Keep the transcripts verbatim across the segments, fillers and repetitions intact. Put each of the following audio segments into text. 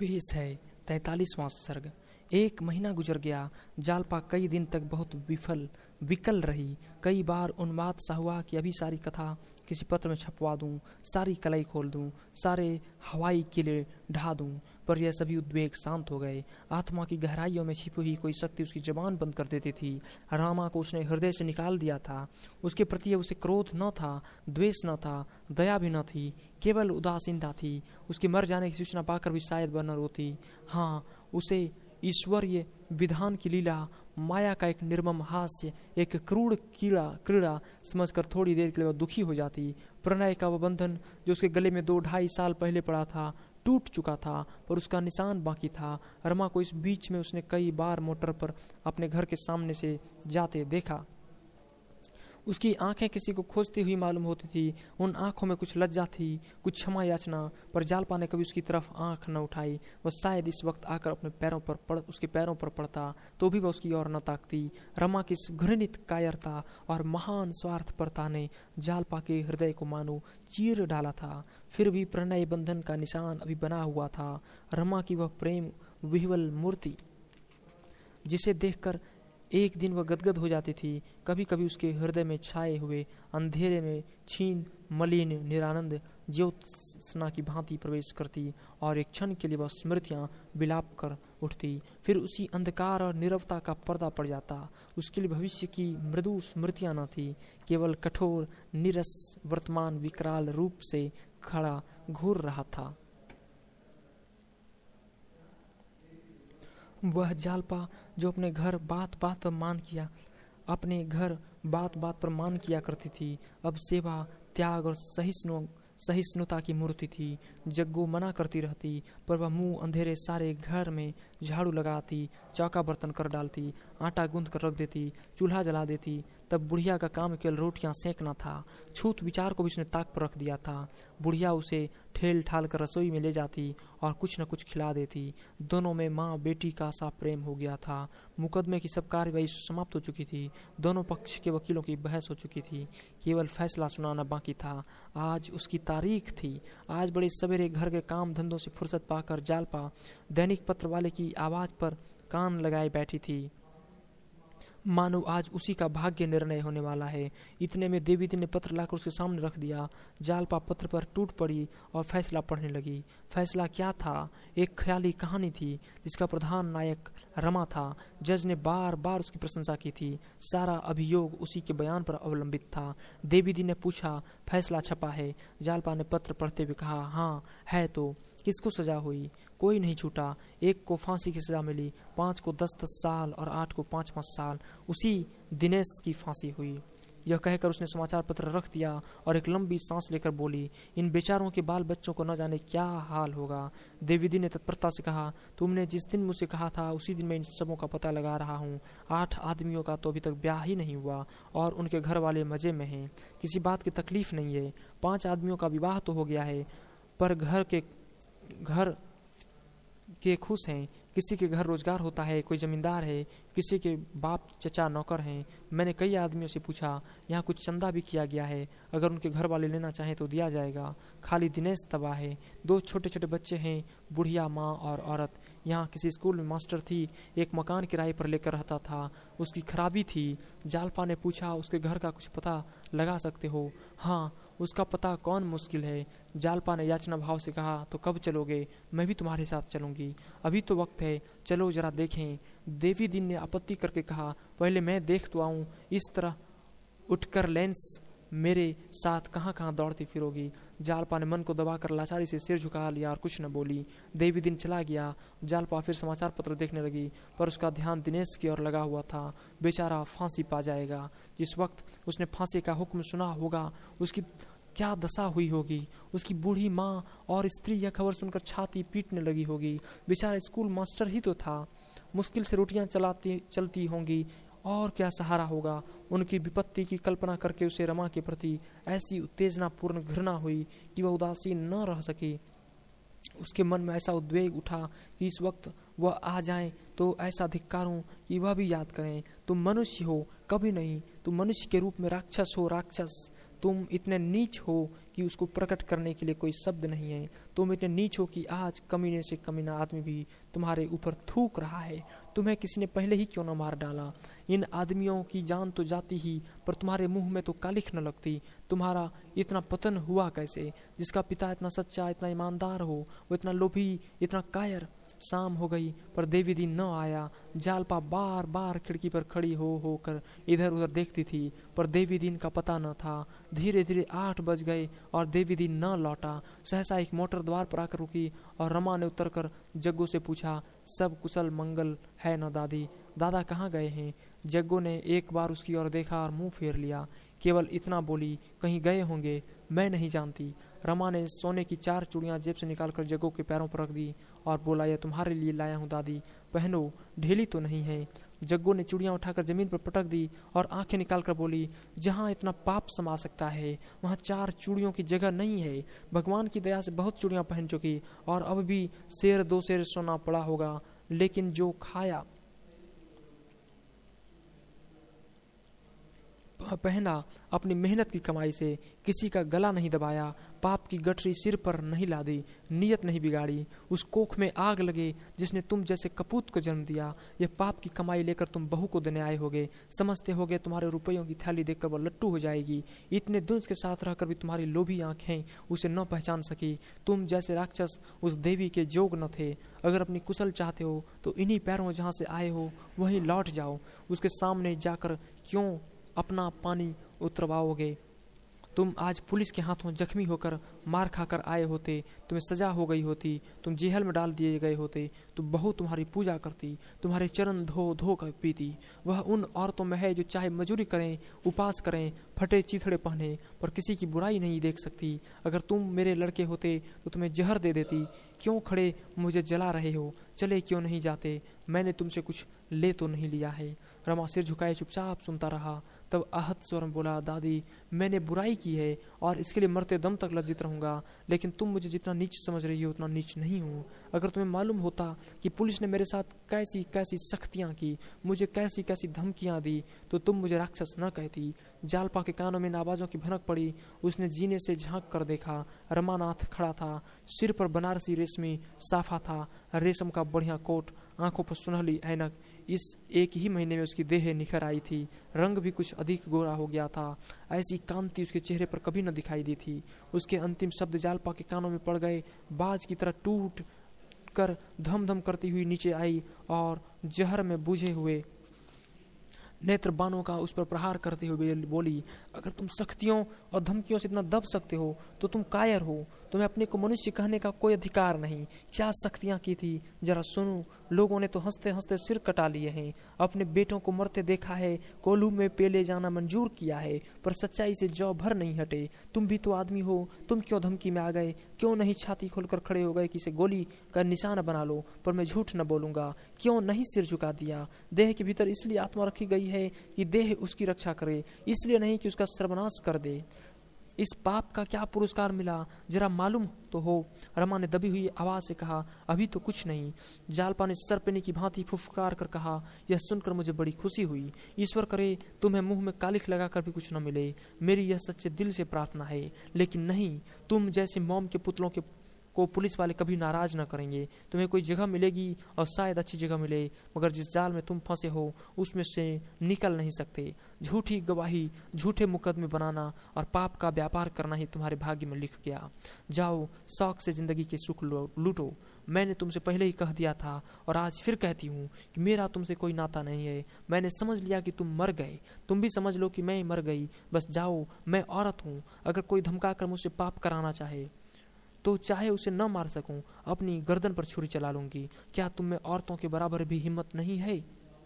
पेश है तैतालीसवां सर्ग। एक महीना गुजर गया। जालपा कई दिन तक बहुत विफल विकल रही। कई बार उन्माद सा हुआ कि अभी सारी कथा किसी पत्र में छपवा दूं, सारी कलाई खोल दूं, सारे हवाई किले ढा दूं, पर यह सभी उद्वेग शांत हो गए। आत्मा की गहराइयों में छिपी हुई कोई शक्ति उसकी जबान बंद कर देती थी। रामा को उसने हृदय से निकाल दिया था। उसके प्रति उसे क्रोध न था, द्वेष न था, दया भी न थी, केवल उदासीनता थी। उसके मर जाने की सूचना पाकर भी शायद वह न रोती। हाँ, उसे ईश्वरीय विधान की लीला, माया का एक निर्मम हास्य, एक क्रूर कीड़ा क्रीड़ा समझकर थोड़ी देर के लिए वह दुखी हो जाती। प्रणय का वह बंधन जो उसके गले में दो ढाई साल पहले पड़ा था टूट चुका था, पर उसका निशान बाकी था। रमा को इस बीच में उसने कई बार मोटर पर अपने घर के सामने से जाते देखा। उसकी आंखें किसी को खोजती हुई मालूम होती थी। उन आंखों में कुछ लज्जा थी, कुछ क्षमा याचना, पर जालपा ने कभी उसकी तरफ आंख न उठाई। वह शायद इस वक्त आकर अपने पैरों पर पड़ उसके पैरों पर पड़ता तो भी वह उसकी ओर न ताकती। रमा की इस घृणित कायरता और महान स्वार्थपरता ने जालपा के हृदय को मानो चीर डाला था। फिर भी प्रणय बंधन का निशान अभी बना हुआ था। रमा की वह प्रेम विह्वल मूर्ति जिसे देखकर एक दिन वह गदगद हो जाती थी, कभी कभी उसके हृदय में छाए हुए अंधेरे में क्षीण मलिन निरानंद ज्योत्सना की भांति प्रवेश करती और एक क्षण के लिए वह स्मृतियां विलाप कर उठती। फिर उसी अंधकार और नीरवता का पर्दा पड़ जाता। उसके लिए भविष्य की मृदु स्मृतियां न थी, केवल कठोर नीरस वर्तमान विकराल रूप से खड़ा घूर रहा था। वह जालपा जो अपने घर बात बात पर मान किया अपने घर बात बात पर मान किया करती थी, अब सेवा त्याग और सहिष्णु सहिष्णुता की मूर्ति थी। जग्गू मना करती रहती, पर वह मुंह अंधेरे सारे घर में झाड़ू लगाती, चौका बर्तन कर डालती, आटा गूंथ कर रख देती, चूल्हा जला देती। तब बुढ़िया का काम केवल रोटियां सेकना था। छूत विचार को भी उसने ताक पर रख दिया था। बुढ़िया उसे ठेल ठाल कर रसोई में ले जाती और कुछ न कुछ खिला देती। दोनों में माँ बेटी का सा प्रेम हो गया था। मुकदमे की सब कार्यवाही समाप्त हो चुकी थी। दोनों पक्ष के वकीलों की बहस हो चुकी थी। केवल फैसला सुनाना बाकी था। आज उसकी तारीख थी। आज बड़े सवेरे घर के काम धंधों से फुर्सत पाकर जालपा दैनिक पत्र वाले की आवाज पर कान लगाए बैठी थी, मानो आज उसी का भाग्य निर्णय होने वाला है। इतने में देवी दी ने पत्र लाकर उसके सामने रख दिया। जालपा पत्र पर टूट पड़ी और फैसला पढ़ने लगी। फैसला क्या था? एक ख्याली कहानी थी जिसका प्रधान नायक रमा था। जज ने बार बार उसकी प्रशंसा की थी। सारा अभियोग उसी के बयान पर अवलंबित था। देवी दी ने पूछा, फैसला छपा है? जालपा ने पत्र पढ़ते हुए कहा, हाँ है। तो किसको सजा हुई? कोई नहीं छूटा। एक को फांसी की सजा मिली, पांच को दस दस साल और आठ को पांच पांच साल। उसी दिनेश की फांसी हुई। यह कहकर उसने समाचार पत्र रख दिया और एक लंबी सांस लेकर बोली, इन बेचारों के बाल बच्चों को न जाने क्या हाल होगा। देवीदी ने तत्परता से कहा, तुमने जिस दिन मुझसे कहा था उसी दिन मैं इन सबों का पता लगा रहा हूँ। आठ आदमियों का तो अभी तक ब्याह ही नहीं हुआ और उनके घर वाले मजे में हैं। किसी बात की तकलीफ नहीं है। पांच आदमियों का विवाह तो हो गया है, पर घर के घर के खुश हैं। किसी के घर रोजगार होता है, कोई जमींदार है, किसी के बाप चचा नौकर हैं। मैंने कई आदमियों से पूछा, यहाँ कुछ चंदा भी किया गया है, अगर उनके घर वाले लेना चाहें तो दिया जाएगा। खाली दिनेश तबाह है। दो छोटे छोटे बच्चे हैं, बुढ़िया माँ और औरत। यहाँ किसी स्कूल में मास्टर थी, एक मकान किराए पर लेकर रहता था, उसकी खराबी थी। जालपा ने पूछा, उसके घर का कुछ पता लगा सकते हो? हाँ, उसका पता कौन मुश्किल है। जालपा ने याचना भाव से कहा, तो कब चलोगे? मैं भी तुम्हारे साथ चलूंगी। अभी तो वक्त है, चलो जरा देखें। देवी दिन ने आपत्ति करके कहा, पहले मैं देख तो आऊं। इस तरह उठकर लेंस मेरे साथ कहाँ कहाँ दौड़ती फिरोगी? जालपा ने मन को दबाकर लाचारी से सिर झुका लिया और कुछ न बोली। देवी दिन चला गया। जालपा फिर समाचार पत्र देखने लगी, पर उसका ध्यान दिनेश की ओर लगा हुआ था। बेचारा फांसी पा जाएगा। जिस वक्त उसने फांसी का हुक्म सुना होगा, उसकी क्या दशा हुई होगी। उसकी बूढ़ी माँ और स्त्री यह खबर सुनकर छाती पीटने लगी होगी। बेचारा स्कूल मास्टर ही तो था, मुश्किल से रोटियां चलाती चलती होंगी, और क्या सहारा होगा। उनकी विपत्ति की कल्पना करके उसे रमा के प्रति ऐसी उत्तेजनापूर्ण घृणा हुई कि वह उदासीन न रह सकी। उसके मन में ऐसा उद्वेग उठा कि इस वक्त वह आ जाएं तो ऐसा धिक्कारूं कि वह भी याद करें, तुम मनुष्य हो, कभी नहीं। तुम मनुष्य के रूप में राक्षस हो, राक्षस। तुम इतने नीच हो कि उसको प्रकट करने के लिए कोई शब्द नहीं है। तुम इतने नीच हो कि आज कमीने से कमीना आदमी भी तुम्हारे ऊपर थूक रहा है। तुम्हें किसी ने पहले ही क्यों न मार डाला? इन आदमियों की जान तो जाती ही, पर तुम्हारे मुंह में तो कालिख न लगती। तुम्हारा इतना पतन हुआ कैसे? जिसका पिता इतना सच्चा, इतना ईमानदार हो, वो इतना लोभी, इतना कायर। शाम हो गई पर देवी दिन न आया। जालपा बार बार खिड़की पर खड़ी हो होकर इधर उधर देखती थी, पर देवी दिन का पता न था। धीरे धीरे आठ बज गए और देवी दिन न लौटा। सहसा एक मोटर द्वार पर आकर रुकी और रमा ने उतरकर जग्गू से पूछा, सब कुशल मंगल है न दादी? दादा कहाँ गए हैं? जग्गू ने एक बार उसकी ओर देखा और मुंह फेर लिया। केवल इतना बोली, कहीं गए होंगे, मैं नहीं जानती। रमा ने सोने की चार चूड़ियां जेब से निकालकर जग्गू के पैरों पर रख दी और बोला, यह तुम्हारे लिए लाया हूँ दादी, पहनो, ढीली तो नहीं है। जग्गू ने चूड़ियां उठाकर जमीन पर पटक दी और आंखें निकालकर बोली, जहाँ इतना पाप समा सकता है वहाँ चार चूड़ियों की जगह नहीं है। भगवान की दया से बहुत चूड़ियां पहन चुकी और अब भी शेर दो शेर सोना पड़ा होगा, लेकिन जो खाया पहना अपनी मेहनत की कमाई से, किसी का गला नहीं दबाया, पाप की गठरी सिर पर नहीं लादी, नियत नहीं बिगाड़ी। उस कोख में आग लगे जिसने तुम जैसे कपूत को जन्म दिया। ये पाप की कमाई लेकर तुम बहू को देने आए होगे। समझते होगे तुम्हारे रुपयों की थैली देखकर वो लट्टू हो जाएगी। इतने दुज के साथ रहकर भी तुम्हारी लोभी आंखें उसे न पहचान सकी। तुम जैसे राक्षस उस देवी के जोग न थे। अगर अपनी कुशल चाहते हो तो इन्हीं पैरों जहाँ से आए हो वहीं लौट जाओ। उसके सामने जाकर क्यों अपना पानी उतरवाओगे? तुम आज पुलिस के हाथों जख्मी होकर मार खाकर आए होते, तुम्हें सजा हो गई होती, तुम जेल में डाल दिए गए होते, तो बहू तुम्हारी पूजा करती, तुम्हारे चरण धो धो कर पीती। वह उन औरतों में है जो चाहे मजूरी करें, उपास करें, फटे चीथड़े पहने, पर किसी की बुराई नहीं देख सकती। अगर तुम मेरे लड़के होते तो तुम्हें जहर दे देती। क्यों खड़े मुझे जला रहे हो? चले क्यों नहीं जाते? मैंने तुमसे कुछ ले तो नहीं लिया है। रमा सिर झुकाए चुपचाप सुनता रहा। तब आहत स्वर में बोला, दादी मैंने बुराई की है और इसके लिए मरते दम तक लज्जित रहूंगा, लेकिन तुम मुझे जितना नीच समझ रही हो उतना नीच नहीं हूँ। अगर तुम्हें मालूम होता कि पुलिस ने मेरे साथ कैसी कैसी सख्तियाँ की, मुझे कैसी कैसी धमकियाँ दी, तो तुम मुझे राक्षस न कहती। जालपा के कानों में इन आवाज़ों की भनक पड़ी। उसने जीने से झांक कर देखा। रमानाथ खड़ा था। सिर पर बनारसी रेशमी साफा था, रेशम का बढ़िया कोट, आंखों पर सुनहली ऐनक। इस एक ही महीने में उसकी देह निखर आई थी। रंग भी कुछ अधिक गोरा हो गया था। ऐसी कांति उसके चेहरे पर कभी न दिखाई दी थी। उसके अंतिम शब्द जालपा के कानों में पड़ गए। बाज की तरह टूट कर धम धम करती हुई नीचे आई और जहर में बुझे हुए नेत्र बाणों का उस पर प्रहार करते हुए बोली, अगर तुम सख्तियों और धमकियों से इतना दब सकते हो तो तुम कायर हो। तुम्हें अपने को मनुष्य कहने का कोई अधिकार नहीं। क्या सख्तियां की थी जरा सुनो। लोगों ने तो हंसते हंसते सिर कटा लिए हैं। अपने बेटों को मरते देखा है, कोल्हू में पेले जाना मंजूर किया है, पर सच्चाई से जौ भर नहीं हटे। तुम भी तो आदमी हो, तुम क्यों धमकी में आ गए? क्यों नहीं छाती खोलकर खड़े हो गए कि इसे गोली का निशाना बना लो? पर मैं झूठ न बोलूंगा। क्यों नहीं सिर झुका दिया? देह के भीतर इसलिए आत्मा रखी गई है कि देह उसकी रक्षा करे, इसलिए नहीं कि उसका सर्वनाश कर दे। इस पाप का क्या पुरस्कार मिला जरा मालूम तो हो। रमा ने दबी हुई आवाज से कहा, अभी तो कुछ नहीं। जालपा ने सरपने की भांति फुफकार कर कहा, यह सुनकर मुझे बड़ी खुशी हुई। ईश्वर करे तुम्हें मुंह में कालिख लगाकर भी कुछ न मिले। मेरी यह सच्चे दिल से प्रार्थना है। लेकिन नहीं, तुम जैसे मोम के पुतलों के को पुलिस वाले कभी नाराज न करेंगे। तुम्हें कोई जगह मिलेगी और शायद अच्छी जगह मिले, मगर जिस जाल में तुम फंसे हो उसमें से निकल नहीं सकते। झूठी गवाही, झूठे मुकदमे बनाना और पाप का व्यापार करना ही तुम्हारे भाग्य में लिख गया। जाओ, शौक से जिंदगी के सुख लूटो। मैंने तुमसे पहले ही कह दिया था और आज फिर कहती हूँ कि मेरा तुमसे कोई नाता नहीं है। मैंने समझ लिया कि तुम मर गए, तुम भी समझ लो कि मैं मर गई। बस जाओ, मैं औरत हूँ। अगर कोई धमका कर मुझसे पाप कराना चाहे तो चाहे उसे न मार सकूं, अपनी गर्दन पर छुरी चला लूंगी। क्या तुम में औरतों के बराबर भी हिम्मत नहीं है?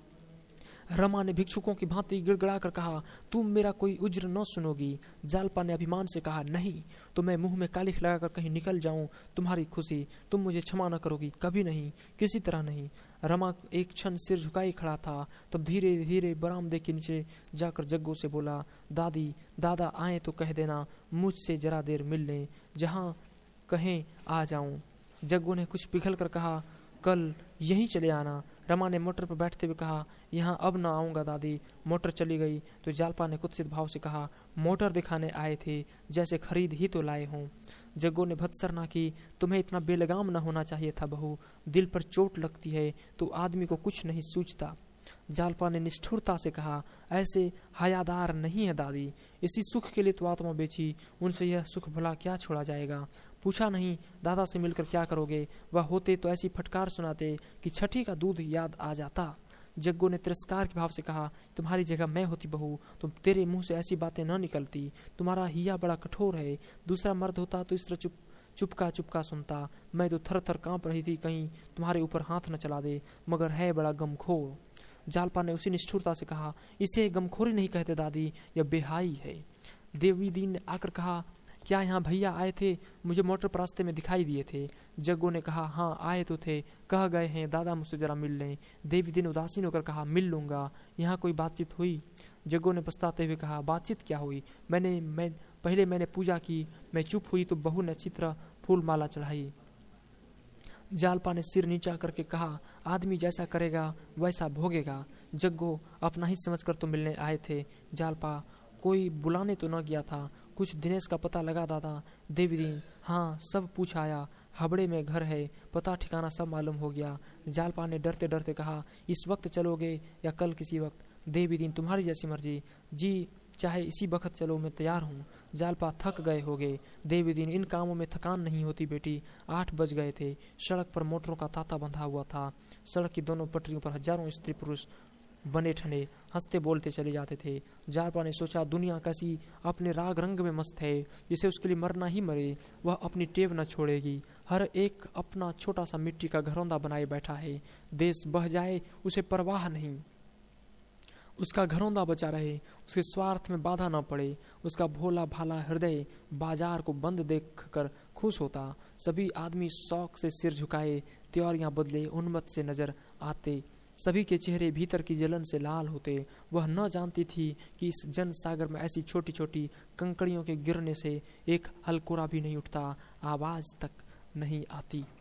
रमा ने भिक्षुकों की भांति गिड़गिड़ा कर कहा, तुम मेरा कोई उज्र न सुनोगी। जालपा ने अभिमान से कहा, नहीं तो मैं मुंह में कालिख लगाकर कहीं निकल जाऊं। तुम्हारी खुशी, तुम मुझे क्षमा न करोगी, कभी नहीं, किसी तरह नहीं। रमा एक क्षण सिर झुकाए खड़ा था, तब धीरे धीरे बरामदे के नीचे जाकर जग्गू से बोला, दादी दादा आए तो कह देना मुझसे जरा देर मिल लें, जहाँ कहें आ जाऊं। जग्गू ने कुछ पिघल कर कहा, कल यहीं चले आना। रमा ने मोटर पर बैठते हुए कहा, यहाँ अब न आऊँगा दादी। मोटर चली गई तो जालपा ने कुत्सित भाव से कहा, मोटर दिखाने आए थे, जैसे खरीद ही तो लाए हों। जग्गू ने भत्सरना की, तुम्हें इतना बेलगाम न होना चाहिए था बहू, दिल पर चोट लगती है तो आदमी को कुछ नहीं सूझता। जालपा ने निष्ठुरता से कहा, ऐसे हयादार नहीं है दादी, इसी सुख के लिए तो आत्मा बेची, उनसे यह सुख भला क्या छोड़ा जाएगा। पूछा नहीं, दादा से मिलकर क्या करोगे? वह होते तो ऐसी फटकार सुनाते कि छठी का दूध याद आ जाता। जग्गू ने तिरस्कार के भाव से कहा, तुम्हारी जगह मैं होती बहू तो तेरे मुंह से ऐसी बातें न निकलती। तुम्हारा हिया बड़ा कठोर है, दूसरा मर्द होता तो इस तरह चुप चुपका चुपका सुनता। मैं तो थर थर कांप रही थी कहीं तुम्हारे ऊपर हाथ न चला दे, मगर है बड़ा गमखोर। जालपा ने उसी निष्ठुरता से कहा, इसे गमखोरी नहीं कहते दादी, यह बेहाई है। देवी दीन ने आकर कहा, क्या यहाँ भैया आए थे? मुझे मोटर पर रास्ते में दिखाई दिए थे। जग्गू ने कहा, हाँ आए तो थे, कह गए हैं दादा मुझसे जरा मिल लें। देवी दीन उदासीन होकर कहा, मिल लूंगा। यहाँ कोई बातचीत हुई? जग्गू ने पछताते हुए कहा, बातचीत क्या हुई, मैंने मैं पहले मैंने पूजा की, मैं चुप हुई तो बहू ने अच्छी तरह फूल माला चढ़ाई। जालपा ने सिर नीचा करके कहा, आदमी जैसा करेगा वैसा भोगेगा। जग्गू अपना ही समझकर तो मिलने आए थे। जालपा, कोई बुलाने तो न गया था, कुछ दिनेश का पता लगा दादा? देवीदीन, हाँ सब पूछ आया, हबड़े में घर है, पता ठिकाना सब मालूम हो गया। जालपा ने डरते डरते कहा, इस वक्त चलोगे या कल किसी वक्त? देवीदीन, तुम्हारी जैसी मर्जी जी, चाहे इसी वक्त चलो, मैं तैयार हूँ। जालपा, थक गए होगे। देवीदीन, इन कामों में थकान नहीं होती बेटी, आठ बज गए थे। सड़क पर मोटरों का तांता बंधा हुआ था। सड़क की दोनों पटरियों पर हजारों स्त्री पुरुष बने ठने हंसते बोलते चले जाते थे। जालपा ने सोचा, दुनिया कैसी अपने राग रंग में मस्त है, जिसे उसके लिए मरना ही मरे, वह अपनी टेव न छोड़ेगी। हर एक अपना छोटा सा मिट्टी का घरौंदा बनाए बैठा है, देश बह जाए उसे परवाह नहीं, उसका घरौंदा बचा रहे, उसके स्वार्थ में बाधा न पड़े। उसका भोला भाला हृदय बाजार को बंद देखकर खुश होता। सभी आदमी शौक से सिर झुकाए, त्योरियां बदले उन्मत्त से नजर आते। सभी के चेहरे भीतर की जलन से लाल होते। वह न जानती थी कि इस जन सागर में ऐसी छोटी छोटी कंकड़ियों के गिरने से एक हलकोरा भी नहीं उठता, आवाज तक नहीं आती।